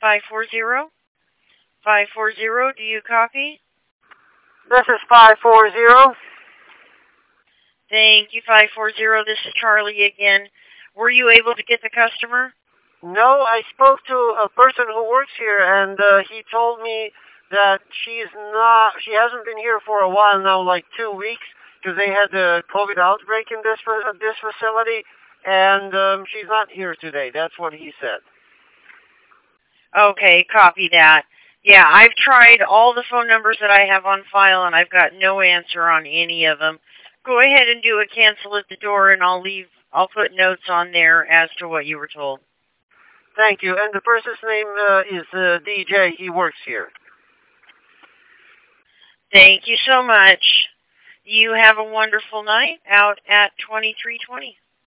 540? 540, do you copy? This is 540. Thank you, 540. This is Charlie again. Were you able to get the customer? No, I spoke to a person who works here, and he told me that she hasn't been here for a while now, like 2 weeks, because they had the COVID outbreak in this facility, and she's not here today. That's what he said. Okay, copy that. Yeah, I've tried all the phone numbers that I have on file, and I've got no answer on any of them. Go ahead and do a cancel at the door, and I'll put notes on there as to what you were told. Thank you. And the person's name is DJ. He works here. Thank you so much. You have a wonderful night out at 2320.